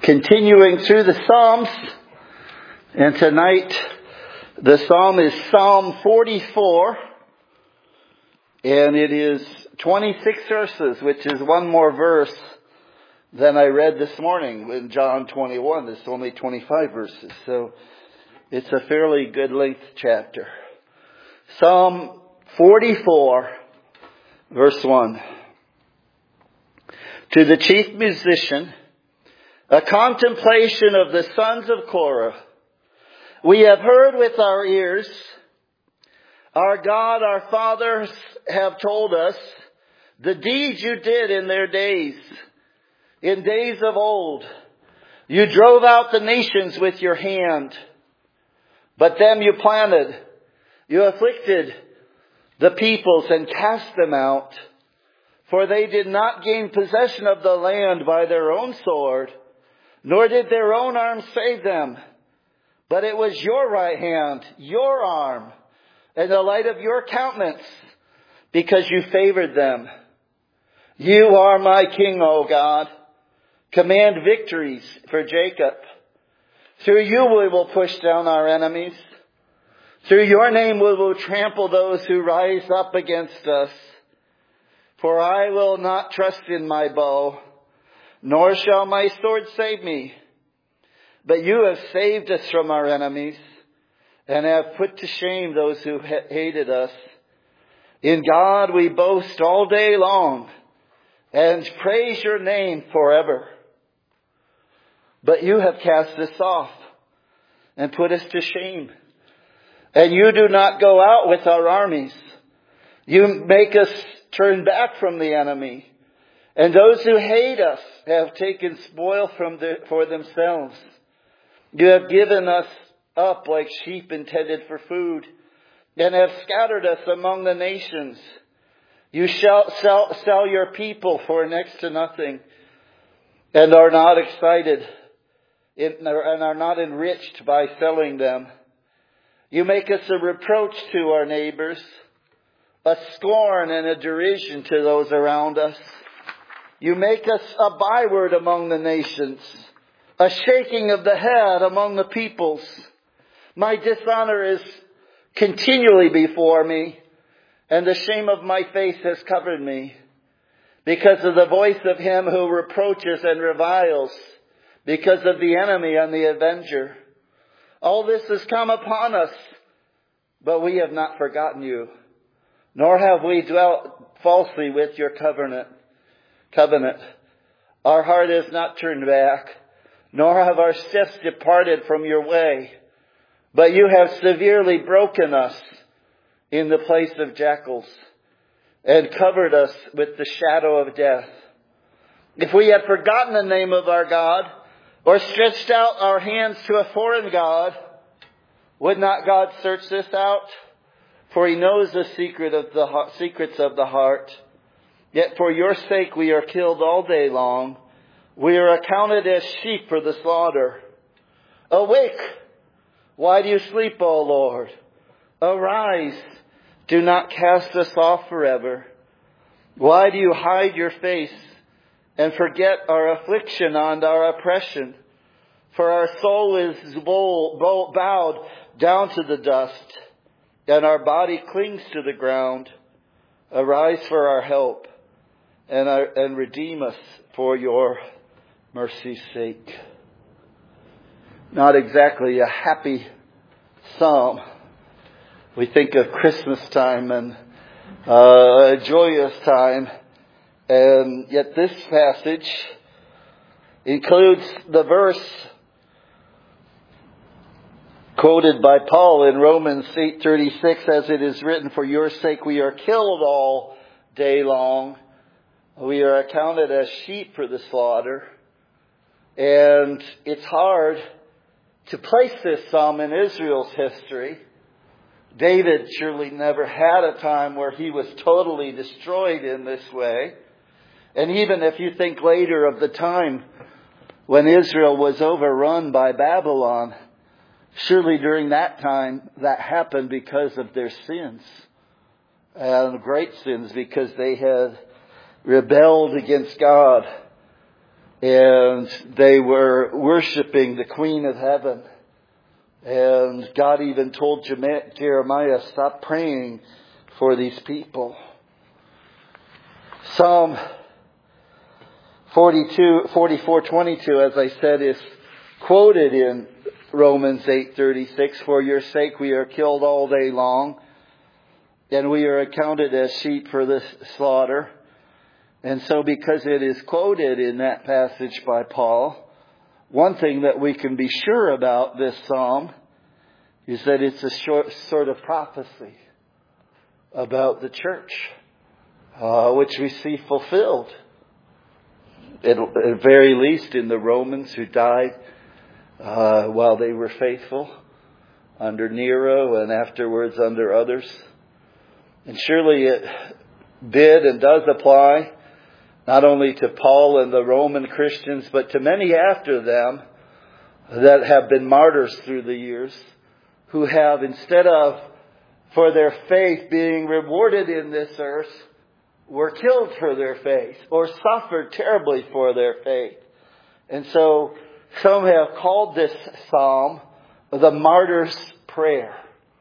Continuing through the Psalms, and tonight the Psalm is Psalm 44, and it is 26 verses, which is one more verse than I read this morning in John 21. It's only 25 verses, so it's a fairly good length chapter. Psalm 44, verse 1. To the chief musician, a contemplation of the sons of Korah. We have heard with our ears, our God, our fathers have told us, the deeds you did in their days, in days of old. You drove out the nations with your hand, but them you planted. You afflicted the peoples and cast them out, for they did not gain possession of the land by their own sword, nor did their own arm save them. But it was your right hand, your arm, and the light of your countenance, because you favored them. You are my king, O God. Command victories for Jacob. Through you we will push down our enemies. Through your name we will trample those who rise up against us. For I will not trust in my bow, nor shall my sword save me. But you have saved us from our enemies, and have put to shame those who hated us. In God we boast all day long, and praise your name forever. But you have cast us off, and put us to shame. And you do not go out with our armies. You make us turn back from the enemy. And those who hate us have taken spoil for themselves. You have given us up like sheep intended for food, and have scattered us among the nations. You shall sell your people for next to nothing, and are not excited, and are not enriched by selling them. You make us a reproach to our neighbors, a scorn and a derision to those around us. You make us a byword among the nations, a shaking of the head among the peoples. My dishonor is continually before me, and the shame of my face has covered me, because of the voice of him who reproaches and reviles, because of the enemy and the avenger. All this has come upon us, but we have not forgotten you, nor have we dwelt falsely with your covenant. Our heart is not turned back, nor have our steps departed from your way. But you have severely broken us in the place of jackals, and covered us with the shadow of death. If we had forgotten the name of our God, or stretched out our hands to a foreign god, would not God search this out? For he knows the secrets of the heart. Yet for your sake we are killed all day long. We are accounted as sheep for the slaughter. Awake! Why do you sleep, O Lord? Arise! Do not cast us off forever. Why do you hide your face and forget our affliction and our oppression? For our soul is bowed down to the dust, and our body clings to the ground. Arise for our help, and redeem us for your mercy's sake. Not exactly a happy psalm. We think of Christmas time and a joyous time, and yet this passage includes the verse quoted by Paul in Romans 8:36, as it is written, for your sake we are killed all day long. We are accounted as sheep for the slaughter. And it's hard to place this psalm in Israel's history. David surely never had a time where he was totally destroyed in this way. And even if you think later of the time when Israel was overrun by Babylon, surely during that time that happened because of their sins. And great sins, because they had rebelled against God. And they were worshiping the Queen of Heaven. And God even told Jeremiah, stop praying for these people. Psalm 44:22, as I said, is quoted in Romans 8:36. For your sake we are killed all day long, and we are accounted as sheep for the slaughter. And so because it is quoted in that passage by Paul, one thing that we can be sure about this psalm is that it's a short sort of prophecy about the church, which we see fulfilled, at the very least in the Romans who died while they were faithful under Nero and afterwards under others. And surely it did and does apply not only to Paul and the Roman Christians, but to many after them that have been martyrs through the years, who have, instead of for their faith being rewarded in this earth, were killed for their faith or suffered terribly for their faith. And so some have called this psalm the martyr's prayer.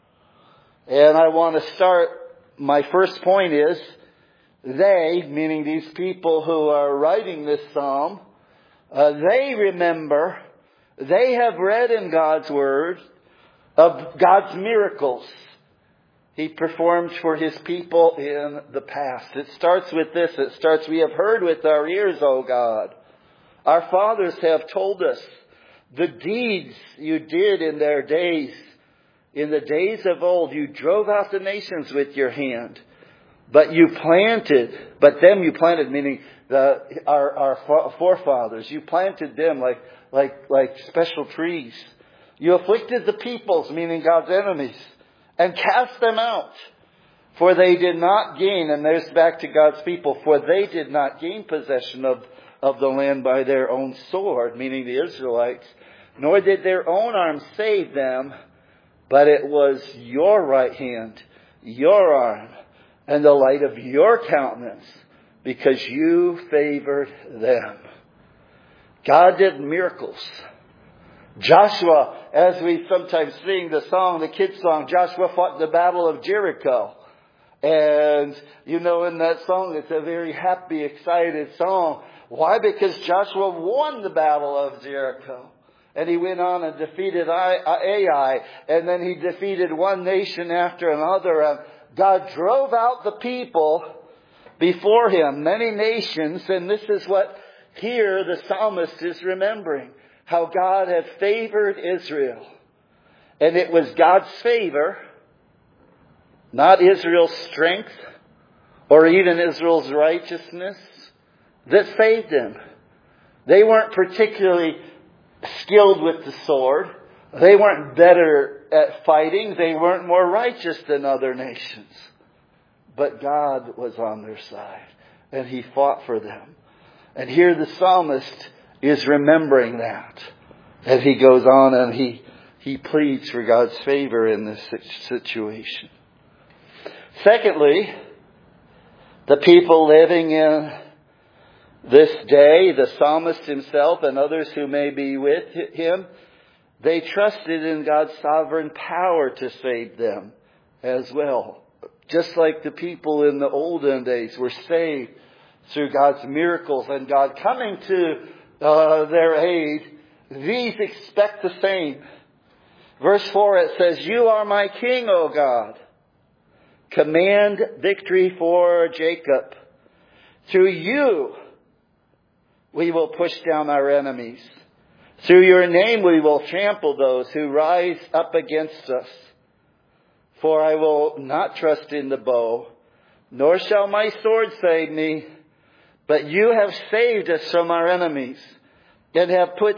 And I want to start, my first point is, they, meaning these people who are writing this psalm, they remember, they have read in God's Word of God's miracles He performed for His people in the past. It starts with this. It starts, we have heard with our ears, O God. Our fathers have told us the deeds you did in their days. In the days of old, you drove out the nations with your hand. But them you planted, meaning our forefathers. You planted them like special trees. You afflicted the peoples, meaning God's enemies, and cast them out. For they did not gain, and there's back to God's people, for they did not gain possession of the land by their own sword, meaning the Israelites, nor did their own arm save them, but it was your right hand, your arm, and the light of your countenance, because you favored them. God did miracles. Joshua, as we sometimes sing the kids' song, Joshua fought the battle of Jericho. And, in that song, it's a very happy, excited song. Why? Because Joshua won the battle of Jericho. And he went on and defeated Ai. And then he defeated one nation after another. And God drove out the people before him, many nations. And this is what here the psalmist is remembering. How God had favored Israel. And it was God's favor, not Israel's strength or even Israel's righteousness, that saved them. They weren't particularly skilled with the sword. They weren't better at fighting. They weren't more righteous than other nations. But God was on their side. And He fought for them. And here the psalmist is remembering that. As he goes on and he pleads for God's favor in this situation. Secondly, the people living in this day, the psalmist himself and others who may be with him, they trusted in God's sovereign power to save them as well. Just like the people in the olden days were saved through God's miracles and God coming to their aid, these expect the same. Verse 4, it says, you are my king, O God. Command victory for Jacob. Through you we will push down our enemies. Through your name we will trample those who rise up against us. For I will not trust in the bow, nor shall my sword save me. But you have saved us from our enemies and have put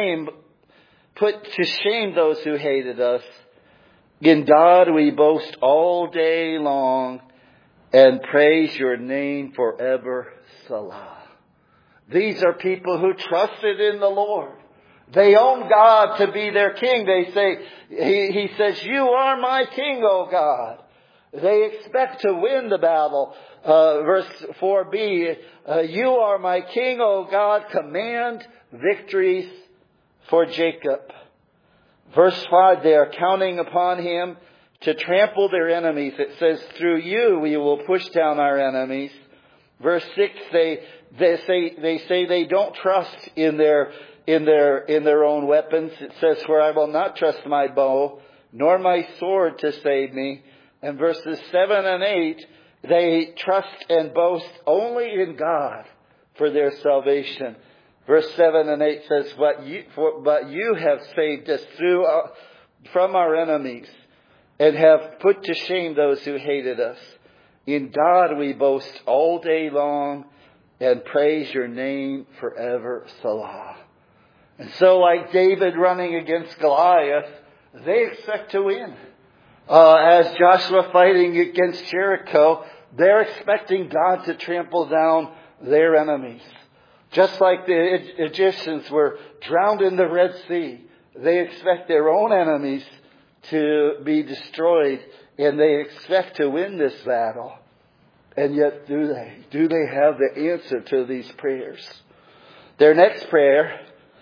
to shame those who hated us. In God we boast all day long and praise your name forever. Salah. These are people who trusted in the Lord. They own God to be their king. They say, He says, you are my king, O God. They expect to win the battle. Verse 4b, you are my king, O God, command victories for Jacob. Verse 5, they are counting upon him to trample their enemies. It says, through you we will push down our enemies. Verse 6, they say they don't trust in their own weapons. It says, for I will not trust my bow, nor my sword to save me. And verses 7 and 8, they trust and boast only in God for their salvation. Verse 7 and 8 says, but you have saved us from our enemies and have put to shame those who hated us. In God we boast all day long and praise your name forever. Salah. And so like David running against Goliath, they expect to win. As Joshua fighting against Jericho, they're expecting God to trample down their enemies. Just like the Egyptians were drowned in the Red Sea, they expect their own enemies to be destroyed, and they expect to win this battle. And yet, do they? Do they have the answer to these prayers? Their next prayer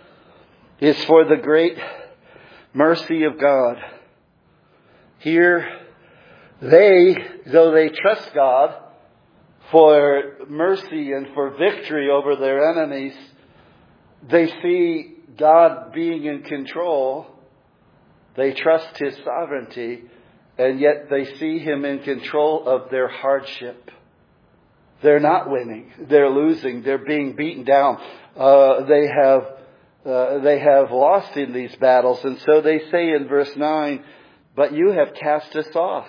is for the great mercy of God. Here, though they trust God for mercy and for victory over their enemies, they see God being in control. They trust His sovereignty, and yet they see Him in control of their hardship. They're not winning. They're losing. They're being beaten down. They have lost in these battles. And so they say in verse 9, but you have cast us off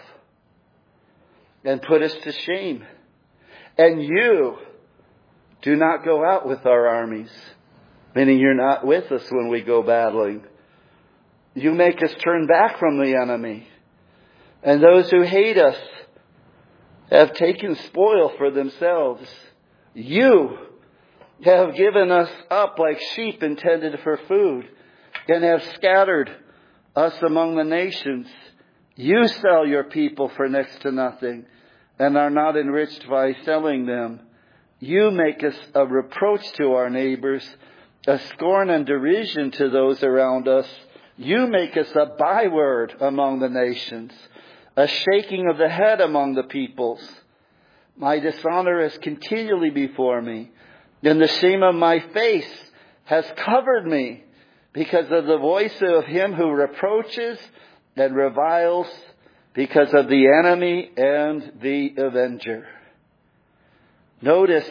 and put us to shame. And you do not go out with our armies. Meaning you're not with us when we go battling. You make us turn back from the enemy. And those who hate us have taken spoil for themselves. You have given us up like sheep intended for food, and have scattered us among the nations. You sell your people for next to nothing, and are not enriched by selling them. You make us a reproach to our neighbors, a scorn and derision to those around us. You make us a byword among the nations, a shaking of the head among the peoples. My dishonor is continually before me, and the shame of my face has covered me because of the voice of him who reproaches and reviles, because of the enemy and the avenger. Notice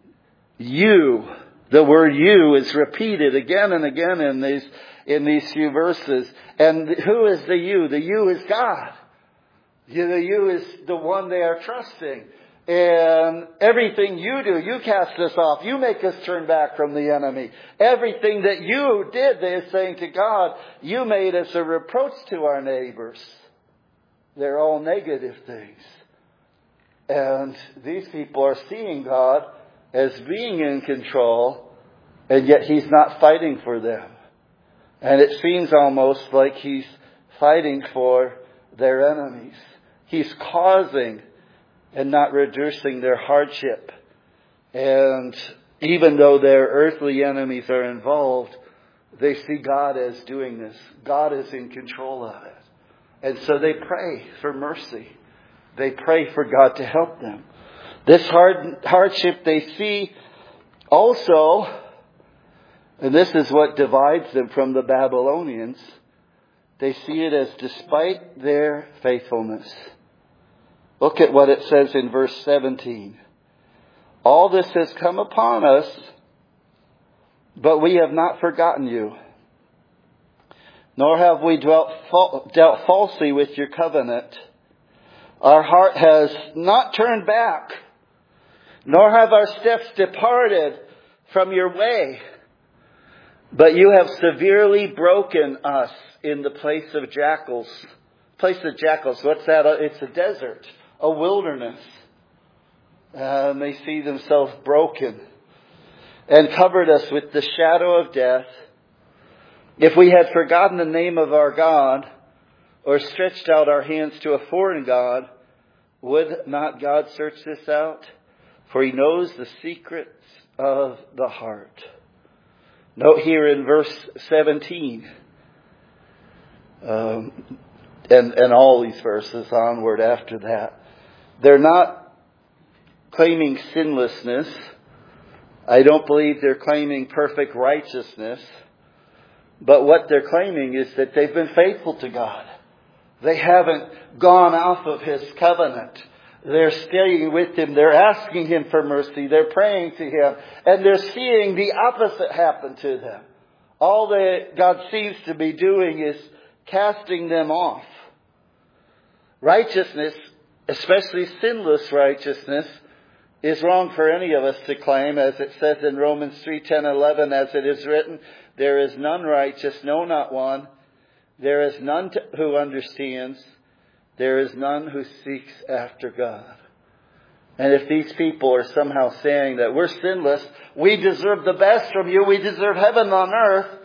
you, the word you is repeated again and again in these few verses. And who is the you? The you is God. The you is the one they are trusting. And everything you do, you cast us off. You make us turn back from the enemy. Everything that you did, they're saying to God, you made us a reproach to our neighbors. They're all negative things. And these people are seeing God as being in control, and yet He's not fighting for them. And it seems almost like He's fighting for their enemies. He's causing and not reducing their hardship. And even though their earthly enemies are involved, they see God as doing this. God is in control of it. And so they pray for mercy. They pray for God to help them. This hardship they see also, and this is what divides them from the Babylonians, they see it as despite their faithfulness. Look at what it says in verse 17. All this has come upon us, but we have not forgotten you. Nor have we dealt falsely with your covenant. Our heart has not turned back, nor have our steps departed from your way. But you have severely broken us in the place of jackals. Place of jackals, what's that? It's a desert, a wilderness. And they see themselves broken. And covered us with the shadow of death. If we had forgotten the name of our God, or stretched out our hands to a foreign God, Would not God search this out? For He knows the secrets of the heart. Note here in verse 17, and all these verses onward after that, they're not claiming sinlessness. I don't believe they're claiming perfect righteousness. But what they're claiming is that they've been faithful to God. They haven't gone off of His covenant. They're staying with Him. They're asking Him for mercy. They're praying to Him. And they're seeing the opposite happen to them. All that God seems to be doing is casting them off. Righteousness, especially sinless righteousness, is wrong for any of us to claim, as it says in Romans 3:10-11, as it is written, there is none righteous, no, not one. There is none who understands. There is none who seeks after God. And if these people are somehow saying that we're sinless, we deserve the best from you, we deserve heaven on earth,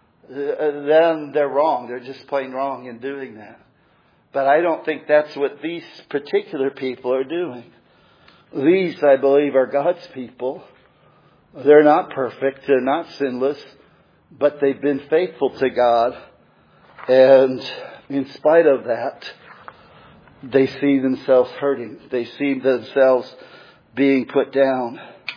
then they're wrong. They're just plain wrong in doing that. But I don't think that's what these particular people are doing. These, I believe, are God's people. They're not perfect. They're not sinless. But they've been faithful to God. And in spite of that, they see themselves hurting. They see themselves being put down.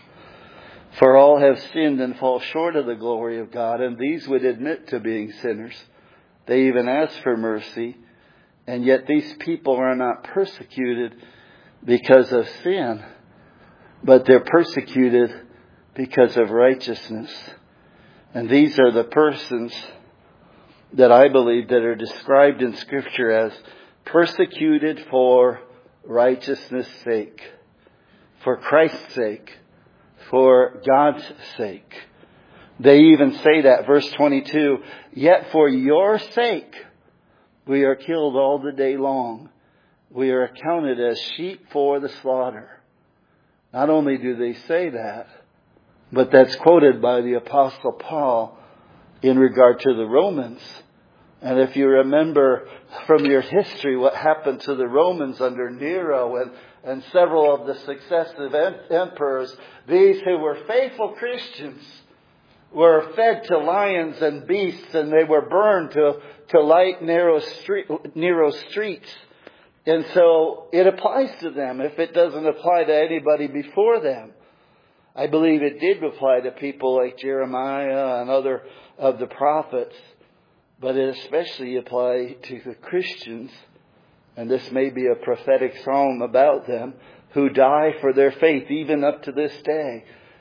For all have sinned and fall short of the glory of God. And these would admit to being sinners. They even ask for mercy. And yet these people are not persecuted because of sin, but they're persecuted because of righteousness. And these are the persons that I believe that are described in Scripture as persecuted for righteousness' sake, for Christ's sake, for God's sake. They even say that, verse 22, yet for your sake we are killed all the day long. We are accounted as sheep for the slaughter. Not only do they say that, but that's quoted by the Apostle Paul in regard to the Romans. And if you remember from your history what happened to the Romans under Nero and several of the successive emperors, these who were faithful Christians were fed to lions and beasts, and they were burned to light Nero's streets. And so it applies to them if it doesn't apply to anybody before them. I believe it did apply to people like Jeremiah and other of the prophets, but it especially applied to the Christians, and this may be a prophetic psalm about them, who die for their faith even up to this day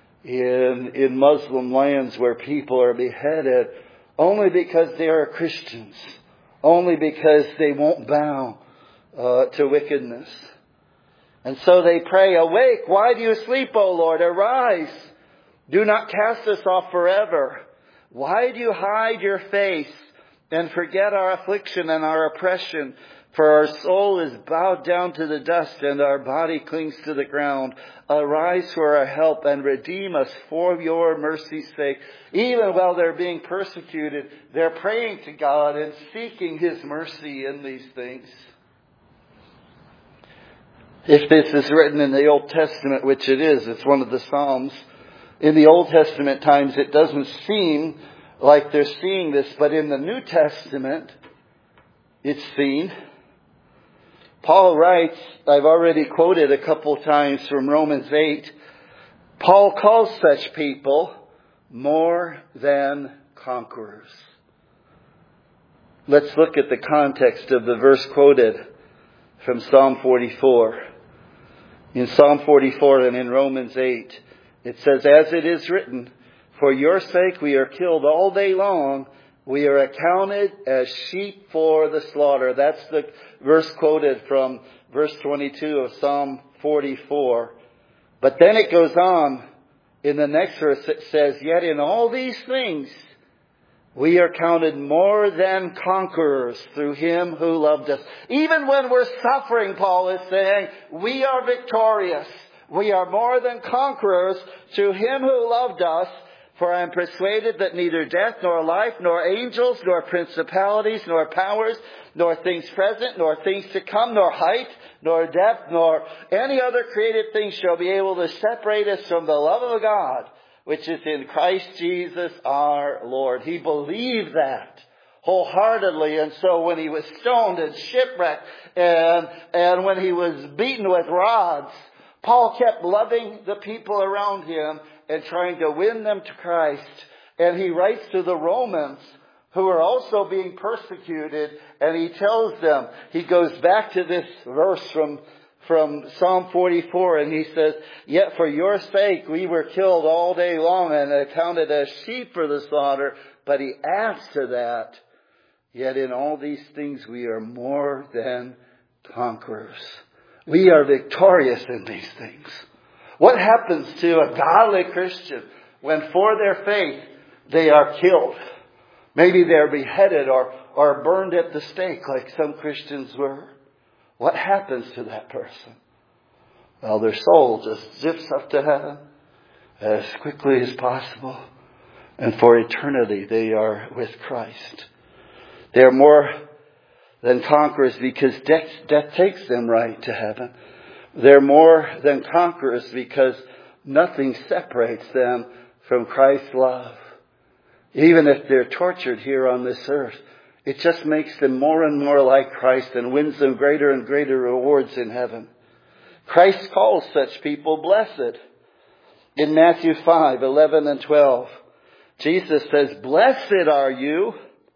in Muslim lands where people are beheaded only because they are Christians, only because they won't bow to wickedness. And so they pray, awake, why do you sleep, O Lord? Arise, do not cast us off forever. Why do you hide your face and forget our affliction and our oppression? For our soul is bowed down to the dust and our body clings to the ground. Arise for our help and redeem us for your mercy's sake. Even while they're being persecuted, they're praying to God and seeking His mercy in these things. If this is written in the Old Testament, which it is, it's one of the Psalms. In the Old Testament times, it doesn't seem like they're seeing this, but in the New Testament, it's seen. Paul writes, I've already quoted a couple times from Romans 8, Paul calls such people more than conquerors. Let's look at the context of the verse quoted from Psalm 44. In Psalm 44 and in Romans 8, it says, as it is written, for your sake we are killed all day long. We are accounted as sheep for the slaughter. That's the verse quoted from verse 22 of Psalm 44. But then it goes on in the next verse. It says, yet in all these things we are counted more than conquerors through Him who loved us. Even when we're suffering, Paul is saying, we are victorious. We are more than conquerors through Him who loved us. For I am persuaded that neither death, nor life, nor angels, nor principalities, nor powers, nor things present, nor things to come, nor height, nor depth, nor any other created thing shall be able to separate us from the love of God, which is in Christ Jesus our Lord. He believed that wholeheartedly. And so when he was stoned and shipwrecked, and when he was beaten with rods, Paul kept loving the people around him and trying to win them to Christ. And he writes to the Romans, who are also being persecuted, and he tells them, he goes back to this verse from Psalm 44, and he says, "Yet for your sake we were killed all day long and accounted as sheep for the slaughter." But he adds to that, "Yet in all these things we are more than conquerors." We are victorious in these things. What happens to a godly Christian when for their faith they are killed? Maybe they're beheaded or burned at the stake like some Christians were. What happens to that person? Well, their soul just zips up to heaven as quickly as possible. And for eternity they are with Christ. They are more than conquerors because death takes them right to heaven. They're more than conquerors because nothing separates them from Christ's love. Even if they're tortured here on this earth, it just makes them more and more like Christ and wins them greater and greater rewards in heaven. Christ calls such people blessed. In Matthew 5:11 and 12, Jesus says, "Blessed are you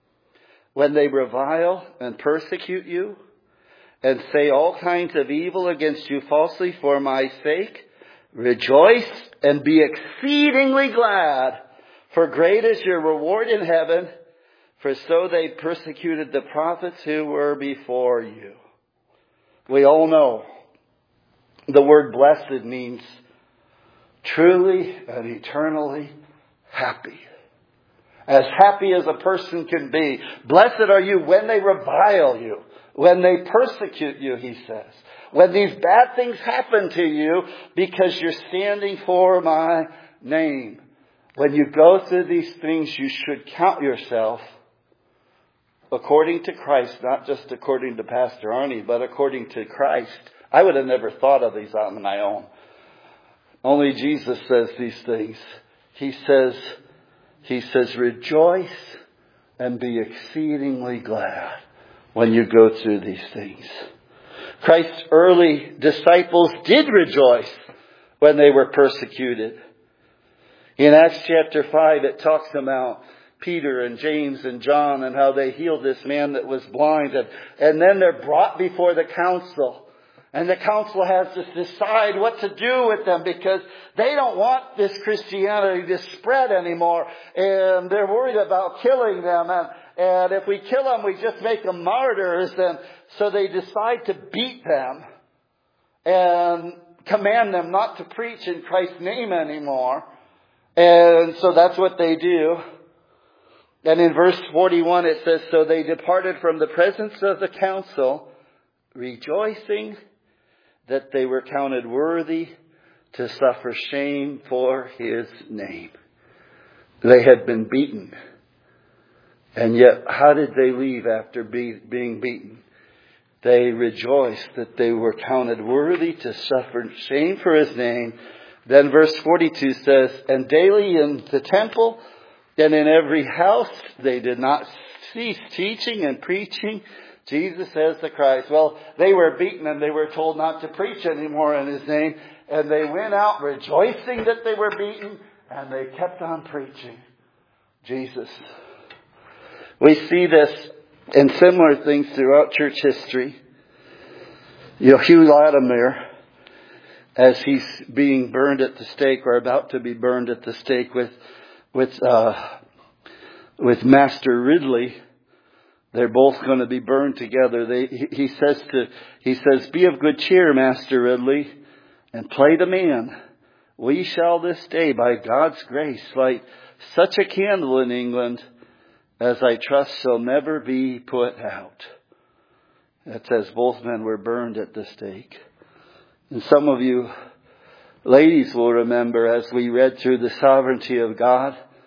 when they revile and persecute you and say all kinds of evil against you falsely for my sake. Rejoice and be exceedingly glad, for great is your reward in heaven, for so they persecuted the prophets who were before you." We all know the word blessed means truly and eternally happy. As happy as a person can be. Blessed are you when they revile you, when they persecute you, he says. When these bad things happen to you because you're standing for my name. When you go through these things, you should count yourself according to Christ, not just according to Pastor Arnie, but according to Christ. I would have never thought of these on my own. Only Jesus says these things. He says, "Rejoice and be exceedingly glad when you go through these things." Christ's early disciples did rejoice when they were persecuted. In Acts chapter 5, it talks about Peter and James and John and how they healed this man that was blind. And then they're brought before the council. And the council has to decide what to do with them because they don't want this Christianity to spread anymore. And they're worried about killing them. And if we kill them, we just make them martyrs. And so they decide to beat them and command them not to preach in Christ's name anymore. And so that's what they do. And in verse 41 it says, "So they departed from the presence of the council, rejoicing that they were counted worthy to suffer shame for his name." They had been beaten. And yet, how did they leave after being beaten? They rejoiced that they were counted worthy to suffer shame for his name. Then verse 42 says, "And daily in the temple and in every house they did not cease teaching and preaching Jesus as the Christ." Well, they were beaten and they were told not to preach anymore in his name. And they went out rejoicing that they were beaten and they kept on preaching Jesus. We see this in similar things throughout church history. Hugh Latimer, as he's being burned at the stake or about to be burned at the stake with Master Ridley, they're both going to be burned together. He says, "Be of good cheer, Master Ridley, and play the man. We shall this day, by God's grace, light such a candle in England as I trust shall never be put out." That says both men were burned at the stake. And some of you ladies will remember as we read through the sovereignty of God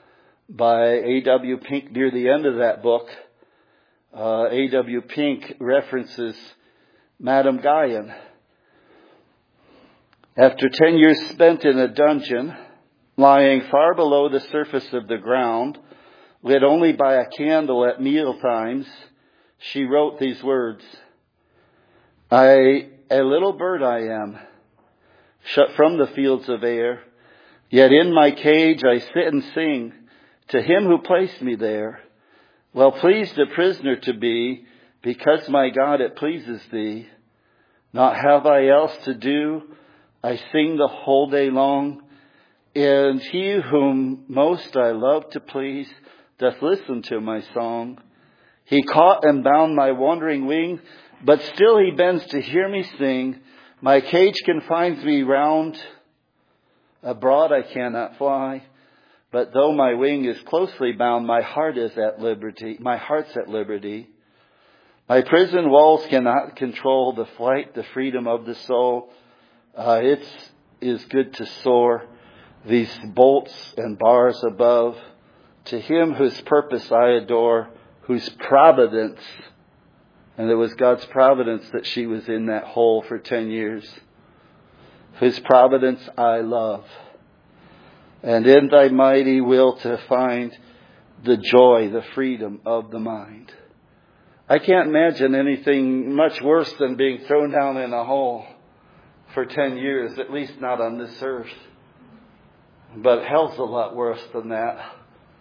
by A.W. Pink. Near the end of that book, A.W. Pink references Madame Guyon. After 10 years spent in a dungeon, lying far below the surface of the ground, lit only by a candle at meal times, she wrote these words: a little bird I am, shut from the fields of air, yet in my cage I sit and sing to him who placed me there. Well pleased a prisoner to be, because my God it pleases thee. Not have I else to do, I sing the whole day long, and he whom most I love to please doth listen to my song. He caught and bound my wandering wing, but still he bends to hear me sing. My cage confines me round, abroad I cannot fly, but though my wing is closely bound, my heart is at liberty. My heart's at liberty. My prison walls cannot control the flight, the freedom of the soul. It is good to soar these bolts and bars above. To him whose purpose I adore, whose providence, and it was God's providence that she was in that hole for 10 years, whose providence I love. And in thy mighty will to find the joy, the freedom of the mind. I can't imagine anything much worse than being thrown down in a hole for 10 years, at least not on this earth. But hell's a lot worse than that.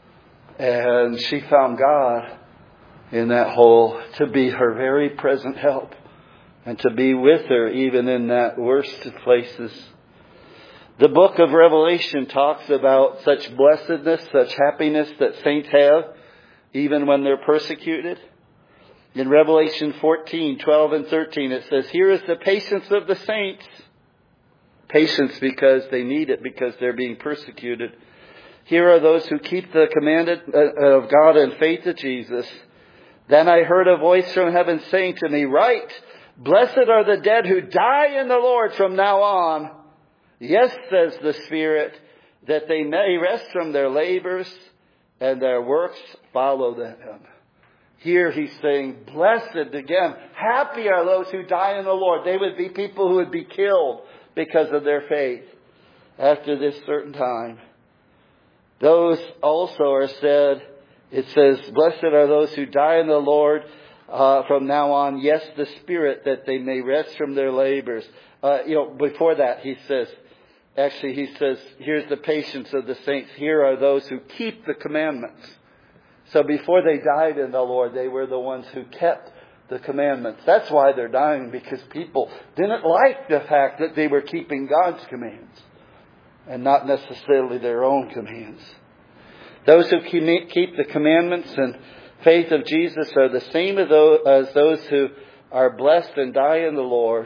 And she found God in that hole to be her very present help and to be with her even in that worst of places. The book of Revelation talks about such blessedness, such happiness that saints have even when they're persecuted. In Revelation 14:12 and 13 it says, here is the patience of the saints. Patience because they need it, because they're being persecuted. Here are those who keep the commandment of God and faith of Jesus. Then I heard a voice from heaven saying to me, write, blessed are the dead who die in the Lord from now on. Yes, says the Spirit, that they may rest from their labors and their works follow them. Here he's saying, blessed again. Happy are those who die in the Lord. They would be people who would be killed because of their faith after this certain time. Those also are said, it says, blessed are those who die in the Lord from now on. Yes, the Spirit, that they may rest from their labors. Before that he says, here's the patience of the saints. Here are those who keep the commandments. So before they died in the Lord, they were the ones who kept the commandments. That's why they're dying, because people didn't like the fact that they were keeping God's commands and not necessarily their own commands. Those who keep the commandments and faith of Jesus are the same as those who are blessed and die in the Lord.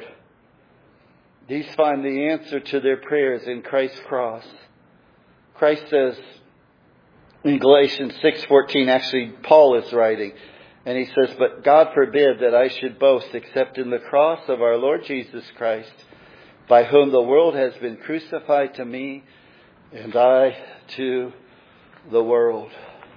These find the answer to their prayers in Christ's cross. Christ says in Galatians 6:14, actually Paul is writing, and he says, but God forbid that I should boast except in the cross of our Lord Jesus Christ, by whom the world has been crucified to me, and I to the world.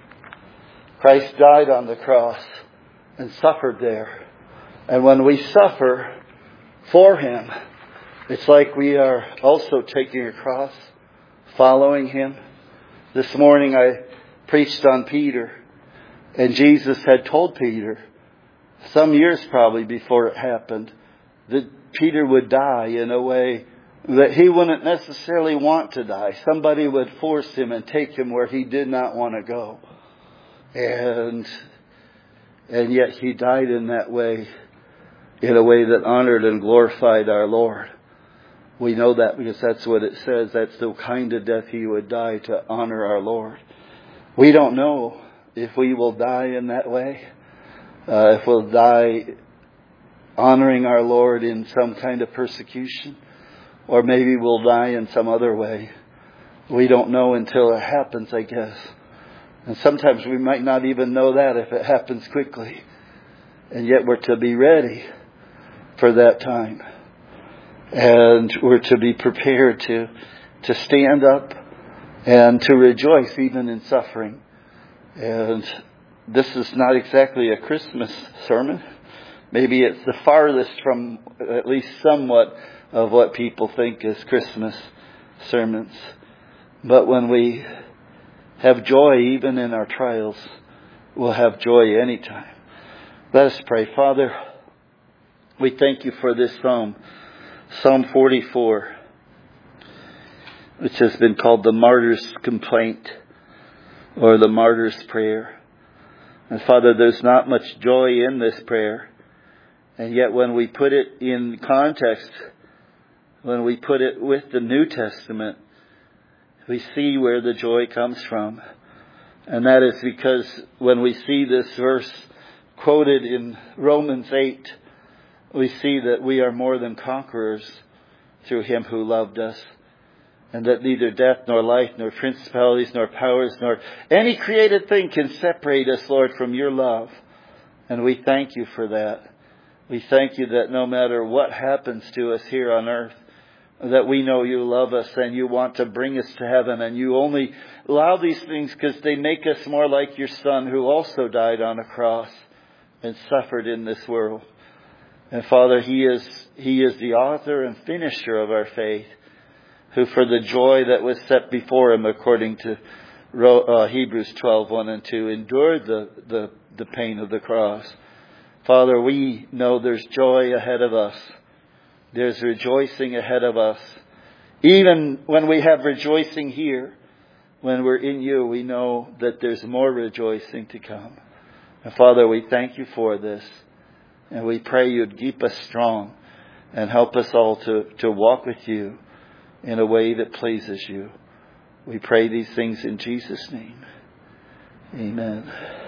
Christ died on the cross and suffered there. And when we suffer for Him, it's like we are also taking a cross, following Him. This morning I preached on Peter, and Jesus had told Peter, some years probably before it happened, that Peter would die in a way that he wouldn't necessarily want to die. Somebody would force him and take him where he did not want to go. And yet he died in that way, in a way that honored and glorified our Lord. We know that because that's what it says. That's the kind of death he would die, to honor our Lord. We don't know if we will die in that way. If we'll die honoring our Lord in some kind of persecution. Or maybe we'll die in some other way. We don't know until it happens, I guess. And sometimes we might not even know that if it happens quickly. And yet we're to be ready for that time. And we're to be prepared to stand up and to rejoice even in suffering And this is not exactly a Christmas sermon. Maybe it's the farthest from at least somewhat of what people think is Christmas sermons. But when we have joy even in our trials, we'll have joy anytime. Let us pray. Father, we thank you for this psalm, Psalm 44, which has been called the martyr's complaint or the martyr's prayer. And Father, there's not much joy in this prayer. And yet when we put it in context, when we put it with the New Testament, we see where the joy comes from. And that is because when we see this verse quoted in Romans 8, we see that we are more than conquerors through Him who loved us. And that neither death, nor life, nor principalities, nor powers, nor any created thing can separate us, Lord, from your love. And we thank you for that. We thank you that no matter what happens to us here on earth, that we know you love us and you want to bring us to heaven. And you only allow these things because they make us more like your Son, who also died on a cross and suffered in this world. And Father, He is the author and finisher of our faith, who for the joy that was set before Him, according to Hebrews 12:1 and 2, endured the pain of the cross. Father, we know there's joy ahead of us. There's rejoicing ahead of us. Even when we have rejoicing here, when we're in you, we know that there's more rejoicing to come. And Father, we thank you for this. And we pray you'd keep us strong and help us all to walk with you in a way that pleases you. We pray these things in Jesus' name. Amen.